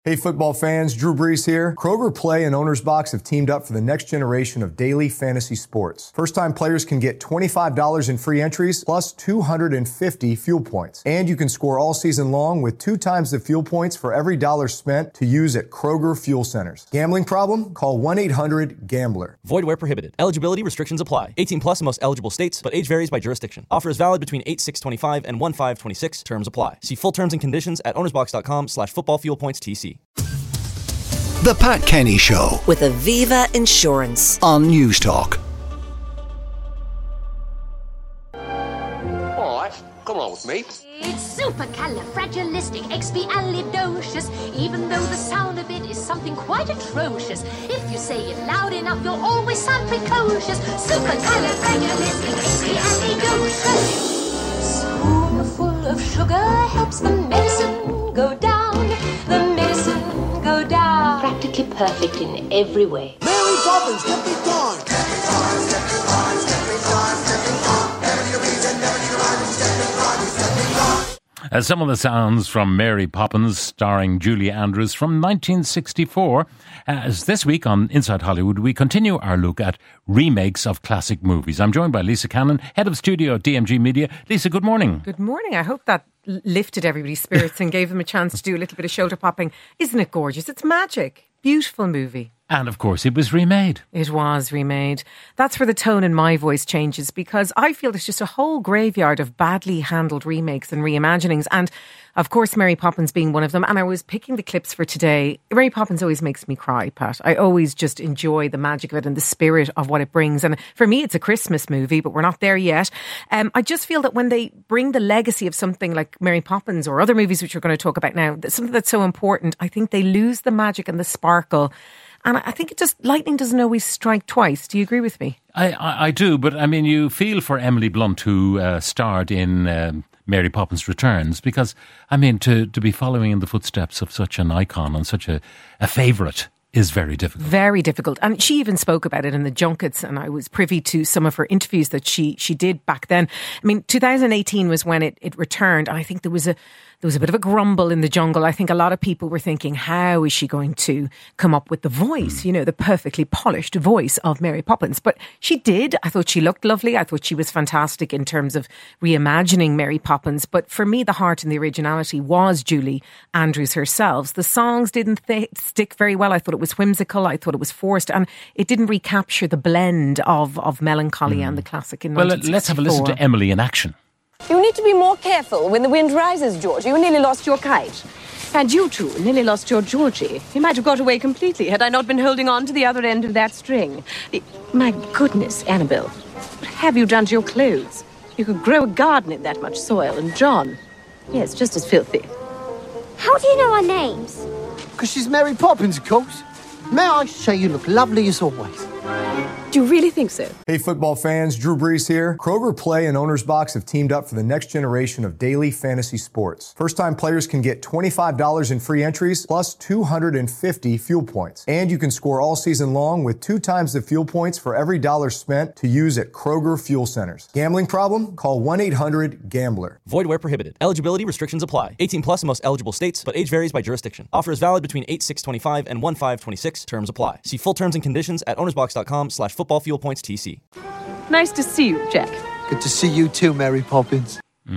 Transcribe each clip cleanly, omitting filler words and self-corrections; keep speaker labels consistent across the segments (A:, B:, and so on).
A: Hey football fans, Drew Brees here. Kroger Play and Owner's Box have teamed up for the next generation of daily fantasy sports. First-time players can get $25 in free entries plus 250 fuel points. And you can score all season long with 2 times the fuel points for every dollar spent to use at Kroger Fuel Centers. Gambling problem? Call 1-800-GAMBLER.
B: Void where prohibited. Eligibility restrictions apply. 18 plus in most eligible states, but age varies by jurisdiction. Offer is valid between 8/6/25 and 1/5/26. Terms apply. See full terms and conditions at ownersbox.com/footballfuelpointstc.
C: The Pat Kenny Show
D: with Aviva Insurance
C: on News Talk.
E: All right, come on with me.
F: It's supercalifragilisticexpialidocious, even though the sound of it is something quite atrocious. If you say it loud enough, you'll always sound precocious. Supercalifragilisticexpialidocious. Spoonful of sugar helps the medicine go down. The medicine go down. Practically perfect in every way.
G: Mary Poppins, get me gone.
H: Some of the sounds from Mary Poppins, starring Julie Andrews, from 1964. As this week on Inside Hollywood, we continue our look at remakes of classic movies. I'm joined by Lisa Cannon, head of studio at DMG Media. Lisa, good morning.
I: Good morning. I hope that lifted everybody's spirits and gave them a chance to do a little bit of shoulder popping. Isn't it gorgeous? It's magic. Beautiful movie.
H: And of course, it was remade.
I: It was remade. That's where the tone in my voice changes, because I feel there's just a whole graveyard of badly handled remakes and reimaginings. And of course, Mary Poppins being one of them. And I was picking the clips for today. Mary Poppins always makes me cry, Pat. I always just enjoy the magic of it and the spirit of what it brings. And for me, it's a Christmas movie, but we're not there yet. I just feel that when they bring the legacy of something like Mary Poppins or other movies, which we're going to talk about now, something that's so important, I think they lose the magic and the sparkle. And I think lightning doesn't always strike twice. Do you agree with me?
H: I do, but I mean, you feel for Emily Blunt, who starred in Mary Poppins Returns, because, I mean, to be following in the footsteps of such an icon and such a favourite is very difficult. Very difficult.
I: And she even spoke about it in the junkets, and I was privy to some of her interviews that she did back then. I mean, 2018 was when it returned, and I think there was a bit of a grumble in the jungle. I think a lot of people were thinking, how is she going to come up with the voice, the perfectly polished voice of Mary Poppins? But she did. I thought she looked lovely. I thought she was fantastic in terms of reimagining Mary Poppins. But for me, the heart and the originality was Julie Andrews herself. The songs didn't stick very well. I thought it was whimsical. I thought it was forced. And it didn't recapture the blend of melancholy and the classic in 1964.
H: Let's have a listen to Emily in action.
J: You need to be more careful when the wind rises, George. You nearly lost your kite. And you, too, nearly lost your Georgie. You might have got away completely had I not been holding on to the other end of that string. My goodness, Annabelle, what have you done to your clothes? You could grow a garden in that much soil. And John, yes, just as filthy.
K: How do you know our names?
G: Because she's Mary Poppins, of course. May I say you look lovely as always.
J: Do you really think so?
A: Hey football fans, Drew Brees here. Kroger Play and Owner's Box have teamed up for the next generation of daily fantasy sports. First-time players can get $25 in free entries plus 250 fuel points. And you can score all season long with 2 times the fuel points for every dollar spent to use at Kroger Fuel Centers. Gambling problem? Call 1-800-GAMBLER.
B: Void where prohibited. Eligibility restrictions apply. 18 plus in most eligible states, but age varies by jurisdiction. Offer is valid between 8/6/25 and 1/5/26. Terms apply. See full terms and conditions at ownersbox.com/footballfuelpointstc.
J: Nice to see you, Jack.
G: Good to see you too, Mary Poppins.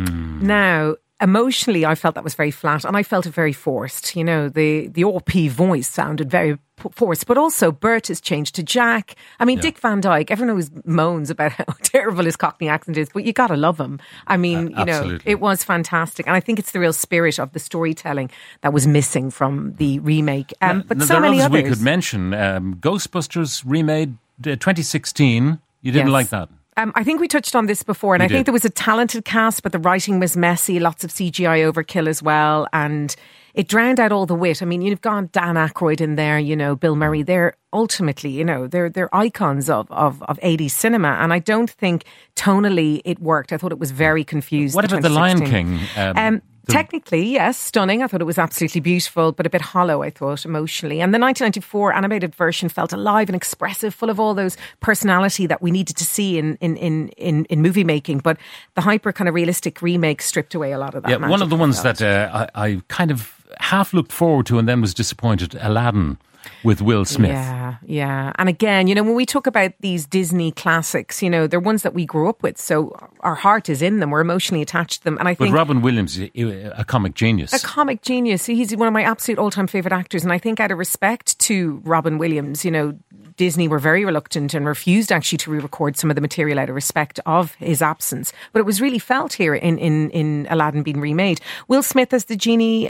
I: Now, emotionally, I felt that was very flat, and I felt it very forced. The OP voice sounded very forced, but also Bert has changed to Jack. I mean, Dick Van Dyke, everyone always moans about how terrible his Cockney accent is, but you got to love him. I mean, it was fantastic. And I think it's the real spirit of the storytelling that was missing from the remake. But so many others.
H: We could mention Ghostbusters remade 2016. You didn't like that?
I: I think we touched on this before, and I think there was a talented cast, but the writing was messy, lots of CGI overkill as well, and it drowned out all the wit. I mean, you've got Dan Aykroyd in there, Bill Murray. They're ultimately, they're icons of 80s cinema, and I don't think tonally it worked. I thought it was very confused.
H: What about The Lion King?
I: Technically, yes, stunning. I thought it was absolutely beautiful, but a bit hollow, I thought, emotionally. And the 1994 animated version felt alive and expressive, full of all those personality that we needed to see in movie making. But the hyper kind of realistic remake stripped away a lot of that magic.
H: One of the ones that I kind of half looked forward to and then was disappointed, Aladdin with Will Smith.
I: Yeah. And again, you know, when we talk about these Disney classics, you know, they're ones that we grew up with. So our heart is in them. We're emotionally attached to them. And I think...
H: But Robin Williams, a comic genius.
I: A comic genius. He's one of my absolute all-time favourite actors. And I think out of respect to Robin Williams, you know, Disney were very reluctant and refused actually to re-record some of the material out of respect of his absence. But it was really felt here in Aladdin being remade. Will Smith as the genie,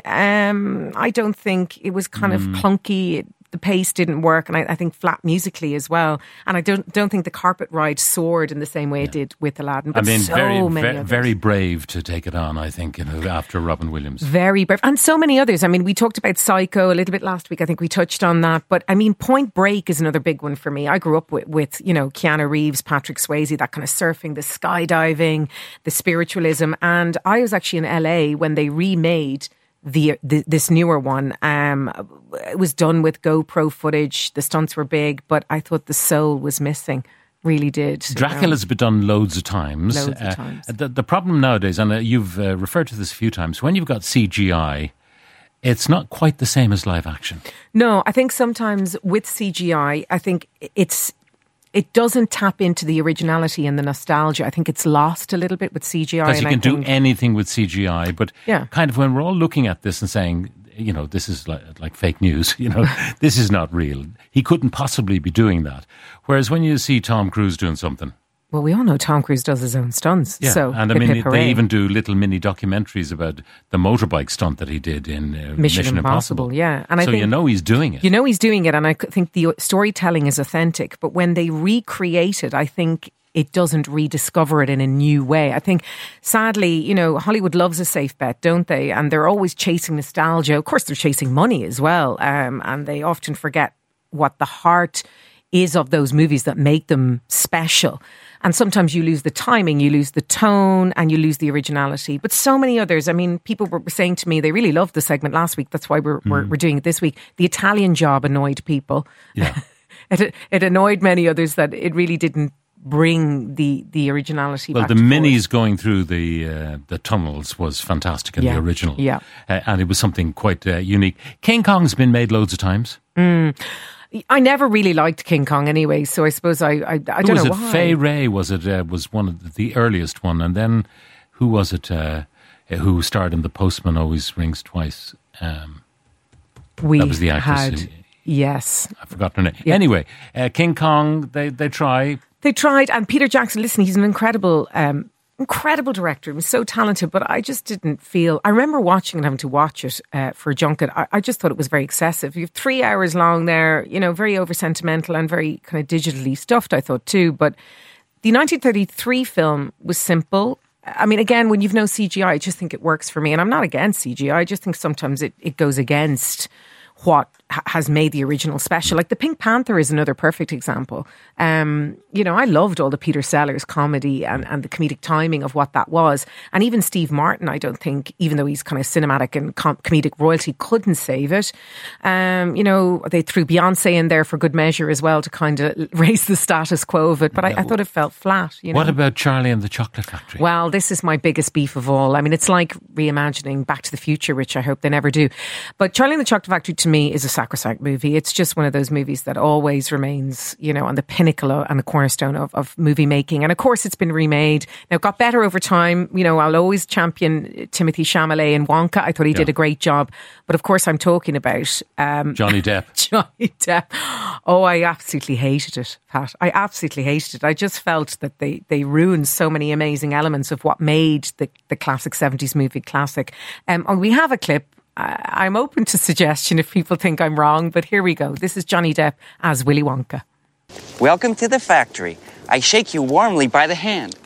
I: I don't think it was kind of clunky. The pace didn't work, and I think flat musically as well. And I don't think the carpet ride soared in the same way it did with Aladdin. But
H: very brave to take it on, I think, after Robin Williams.
I: Very brave. And so many others. I mean, we talked about Psycho a little bit last week. I think we touched on that. But I mean, Point Break is another big one for me. I grew up with you know, Keanu Reeves, Patrick Swayze, that kind of surfing, the skydiving, the spiritualism. And I was actually in LA when they remade this newer one. It was done with GoPro footage. The stunts were big, but I thought the soul was missing. Really did.
H: Dracula's been done loads of times. The problem nowadays, and you've referred to this a few times, when you've got CGI, it's not quite the same as live action.
I: No, I think sometimes with CGI, I think it doesn't tap into the originality and the nostalgia. I think it's lost a little bit with CGI.
H: Because you can do anything with CGI, but kind of when we're all looking at this and saying, you know, this is like fake news, you know, this is not real. He couldn't possibly be doing that. Whereas when you see Tom Cruise doing something...
I: Well, we all know Tom Cruise does his own stunts.
H: Yeah,
I: so
H: and I mean, they even do little mini documentaries about the motorbike stunt that he did in Mission Impossible.
I: Yeah, and I think,
H: you know he's doing it.
I: You know he's doing it, and I think the storytelling is authentic. But when they recreate it, I think it doesn't rediscover it in a new way. I think, sadly, you know, Hollywood loves a safe bet, don't they? And they're always chasing nostalgia. Of course, they're chasing money as well, and they often forget what the heart is of those movies that make them special. And sometimes you lose the timing, you lose the tone, and you lose the originality. But so many others, I mean, people were saying to me they really loved the segment last week. That's why we're doing it this week. The Italian Job annoyed people.
H: Yeah.
I: It annoyed many others that it really didn't bring the originality back.
H: Well, the minis going through the tunnels was fantastic in the original.
I: Yeah.
H: And it was something quite unique. King Kong's been made loads of times.
I: I never really liked King Kong anyway, so I suppose I don't know why.
H: Fay Wray was one of the earliest one, and then who was it who starred in The Postman Always Rings Twice? That was the actress.
I: Yes.
H: I've forgotten her name. Yeah. Anyway, King Kong, they try.
I: They tried, and Peter Jackson, listen, he's an incredible director. He was so talented, but I just didn't feel... I remember watching and having to watch it for a junket. I just thought it was very excessive. You have 3 hours long there, you know, very over-sentimental and very kind of digitally stuffed, I thought, too. But the 1933 film was simple. I mean, again, when you've no CGI, I just think it works for me. And I'm not against CGI. I just think sometimes it goes against what has made the original special. Like the Pink Panther is another perfect example. You know, I loved all the Peter Sellers comedy and the comedic timing of what that was. And even Steve Martin, I don't think, even though he's kind of cinematic and comedic royalty, couldn't save it. You know, they threw Beyonce in there for good measure as well to kind of raise the status quo of it. But I thought it felt flat. You know?
H: What about Charlie and the Chocolate Factory?
I: Well, this is my biggest beef of all. I mean, it's like reimagining Back to the Future, which I hope they never do. But Charlie and the Chocolate Factory, to me, is a sacrosanct movie. It's just one of those movies that always remains, you know, on the pinnacle and the cornerstone of movie making. And of course, it's been remade. Now, it got better over time. You know, I'll always champion Timothée Chalamet in Wonka. I thought he did a great job. But of course, I'm talking about...
H: Johnny Depp.
I: Johnny Depp. Oh, I absolutely hated it, Pat. I absolutely hated it. I just felt that they ruined so many amazing elements of what made the classic 70s movie classic. We have a clip. I'm open to suggestion if people think I'm wrong, but here we go. This is Johnny Depp as Willy Wonka.
E: Welcome to the factory. I shake you warmly by the hand.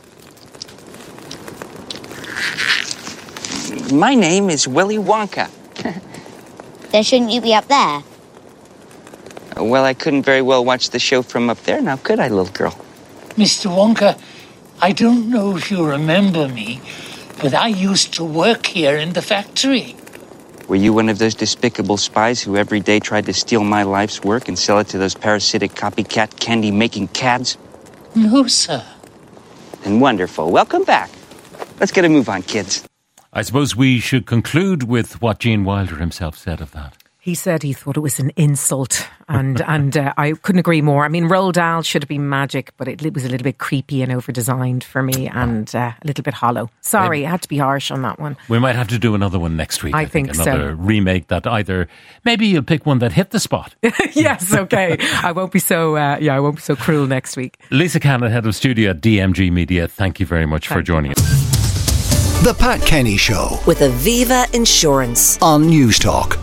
E: My name is Willy Wonka.
K: Then shouldn't you be up there?
E: Well, I couldn't very well watch the show from up there, now could I, little girl?
L: Mr. Wonka, I don't know if you remember me, but I used to work here in the factory.
E: Were you one of those despicable spies who every day tried to steal my life's work and sell it to those parasitic copycat candy-making cads?
L: No, sir.
E: And wonderful. Welcome back. Let's get a move on, kids.
H: I suppose we should conclude with what Gene Wilder himself said of that.
I: He said he thought it was an insult, and I couldn't agree more. I mean, Roald Dahl should have been magic, but it was a little bit creepy and over-designed for me, and a little bit hollow. Sorry, I had to be harsh on that one.
H: We might have to do another one next week.
I: I think
H: another remake that either, maybe you'll pick one that hit the spot.
I: Yes, okay. I won't be so cruel next week.
H: Lisa Cannon, head of studio at DMG Media, thank you very much for joining us.
C: The Pat Kenny Show
D: with Aviva Insurance
C: on News Talk.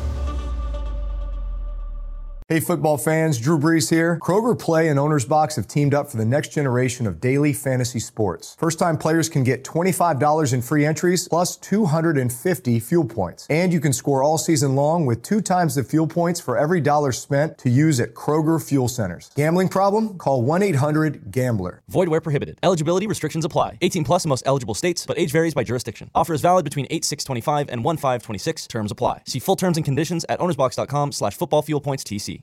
A: Hey football fans, Drew Brees here. Kroger Play and Owner's Box have teamed up for the next generation of daily fantasy sports. First-time players can get $25 in free entries plus 250 fuel points. And you can score all season long with 2 times the fuel points for every dollar spent to use at Kroger fuel centers. Gambling problem? Call 1-800-GAMBLER.
B: Void where prohibited. Eligibility restrictions apply. 18 plus in most eligible states, but age varies by jurisdiction. Offer is valid between 8/6/25 and 1/5/26. Terms apply. See full terms and conditions at ownersbox.com/footballfuelpoints TC.